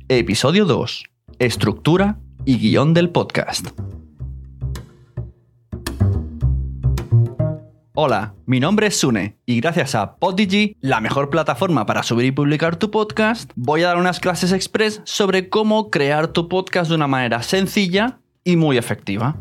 Episodio 2. Estructura y guión del podcast. Hola, mi nombre es Sune y gracias a Podigy, la mejor plataforma para subir y publicar tu podcast, voy a dar unas clases express sobre cómo crear tu podcast de una manera sencilla y muy efectiva.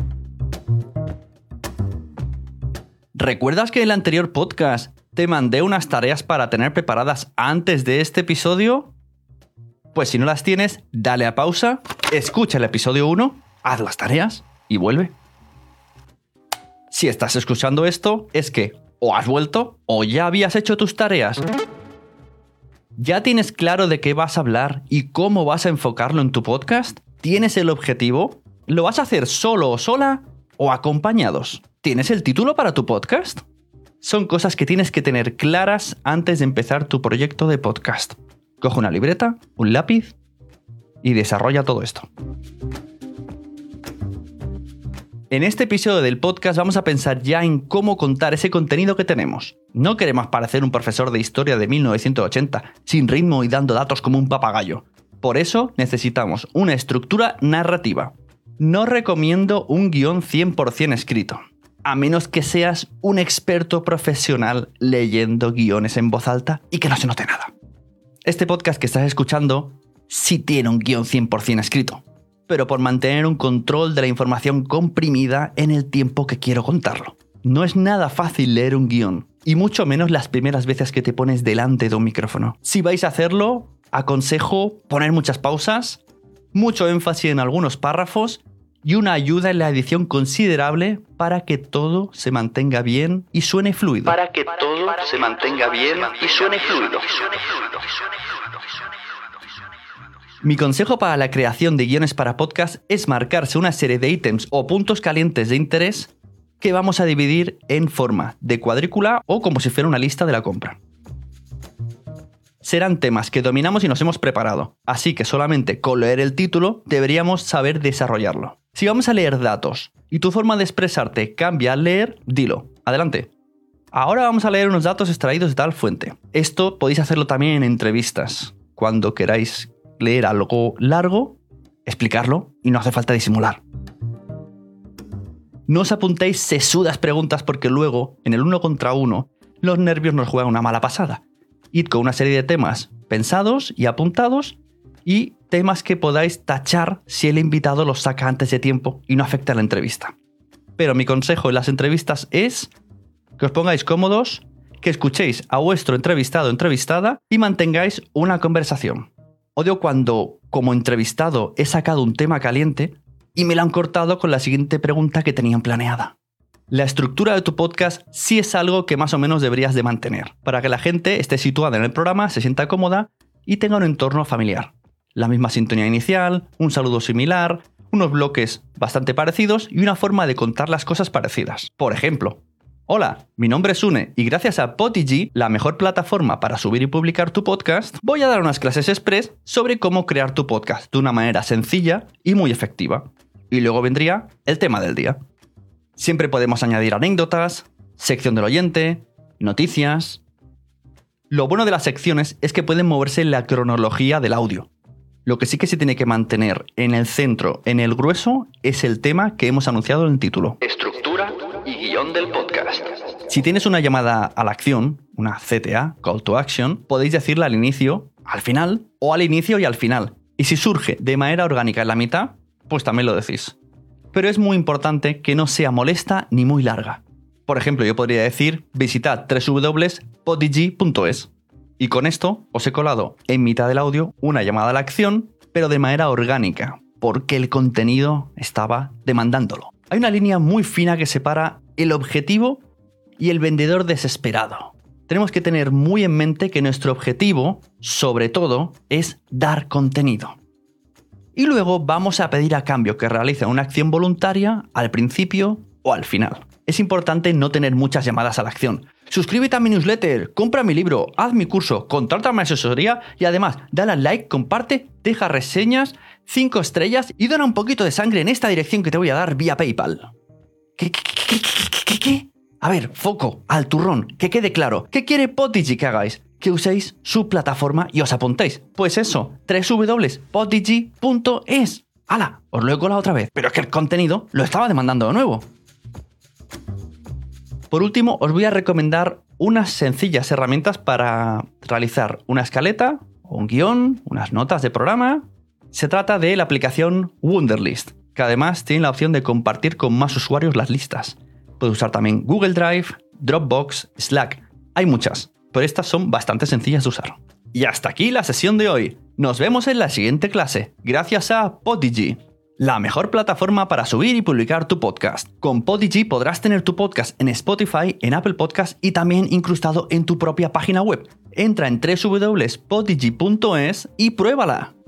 ¿Recuerdas que en el anterior podcast te mandé unas tareas para tener preparadas antes de este episodio? Pues si no las tienes, dale a pausa, escucha el episodio 1, haz las tareas y vuelve. Si estás escuchando esto, es que o has vuelto o ya habías hecho tus tareas. ¿Ya tienes claro de qué vas a hablar y cómo vas a enfocarlo en tu podcast? ¿Tienes el objetivo? ¿Lo vas a hacer solo o sola o acompañados? ¿Tienes el título para tu podcast? Son cosas que tienes que tener claras antes de empezar tu proyecto de podcast. Coge una libreta, un lápiz y desarrolla todo esto. En este episodio del podcast vamos a pensar ya en cómo contar ese contenido que tenemos. No queremos parecer un profesor de historia de 1980, sin ritmo y dando datos como un papagayo. Por eso necesitamos una estructura narrativa. No recomiendo un guión 100% escrito, a menos que seas un experto profesional leyendo guiones en voz alta y que no se note nada. Este podcast que estás escuchando sí tiene un guión 100% escrito, pero por mantener un control de la información comprimida en el tiempo que quiero contarlo. No es nada fácil leer un guión, y mucho menos las primeras veces que te pones delante de un micrófono. Si vais a hacerlo, aconsejo poner muchas pausas, mucho énfasis en algunos párrafos y una ayuda en la edición considerable para que todo se mantenga bien y suene fluido. Mi consejo para la creación de guiones para podcast es marcarse una serie de ítems o puntos calientes de interés que vamos a dividir en forma de cuadrícula o como si fuera una lista de la compra. Serán temas que dominamos y nos hemos preparado, así que solamente con leer el título deberíamos saber desarrollarlo. Si vamos a leer datos y tu forma de expresarte cambia al leer, dilo. Adelante. Ahora vamos a leer unos datos extraídos de tal fuente. Esto podéis hacerlo también en entrevistas. Cuando queráis leer algo largo, explicarlo y no hace falta disimular. No os apuntéis sesudas preguntas porque luego, en el 1 contra 1, los nervios nos juegan una mala pasada. Id con una serie de temas pensados y apuntados y temas que podáis tachar si el invitado los saca antes de tiempo y no afecta a la entrevista. Pero mi consejo en las entrevistas es que os pongáis cómodos, que escuchéis a vuestro entrevistado o entrevistada y mantengáis una conversación. Odio cuando, como entrevistado, he sacado un tema caliente y me lo han cortado con la siguiente pregunta que tenían planeada. La estructura de tu podcast sí es algo que más o menos deberías de mantener, para que la gente esté situada en el programa, se sienta cómoda y tenga un entorno familiar. La misma sintonía inicial, un saludo similar, unos bloques bastante parecidos y una forma de contar las cosas parecidas. Por ejemplo, hola, mi nombre es Sune y gracias a Podigy, la mejor plataforma para subir y publicar tu podcast, voy a dar unas clases express sobre cómo crear tu podcast de una manera sencilla y muy efectiva. Y luego vendría el tema del día. Siempre podemos añadir anécdotas, sección del oyente, noticias. Lo bueno de las secciones es que pueden moverse en la cronología del audio. Lo que sí que se tiene que mantener en el centro, en el grueso, es el tema que hemos anunciado en el título. Estructura y guión del podcast. Si tienes una llamada a la acción, una CTA, Call to Action, podéis decirla al inicio, al final, o al inicio y al final. Y si surge de manera orgánica en la mitad, pues también lo decís. Pero es muy importante que no sea molesta ni muy larga. Por ejemplo, yo podría decir, visitad www.podigy.es. Y con esto os he colado en mitad del audio una llamada a la acción, pero de manera orgánica, porque el contenido estaba demandándolo. Hay una línea muy fina que separa el objetivo y el vendedor desesperado. Tenemos que tener muy en mente que nuestro objetivo, sobre todo, es dar contenido. Y luego vamos a pedir a cambio que realicen una acción voluntaria al principio o al final. Es importante no tener muchas llamadas a la acción. Suscríbete a mi newsletter, compra mi libro, haz mi curso, contrata mi asesoría y además dale al like, comparte, deja reseñas, 5 estrellas y dona un poquito de sangre en esta dirección que te voy a dar vía PayPal. ¿Qué? A ver, foco, al turrón, que quede claro. ¿Qué quiere Podigy que hagáis? que uséis su plataforma y os apuntéis. Pues eso, www.podigy.es. ¡Hala! Os lo he colado otra vez, pero es que el contenido lo estaba demandando de nuevo. Por último, os voy a recomendar unas sencillas herramientas para realizar una escaleta, un guión, unas notas de programa. Se trata de la aplicación Wunderlist, que además tiene la opción de compartir con más usuarios las listas. Puedes usar también Google Drive, Dropbox, Slack. Hay muchas, pero estas son bastante sencillas de usar. Y hasta aquí la sesión de hoy. Nos vemos en la siguiente clase, gracias a Podigy, la mejor plataforma para subir y publicar tu podcast. Con Podigy podrás tener tu podcast en Spotify, en Apple Podcasts y también incrustado en tu propia página web. Entra en www.podigy.es y pruébala.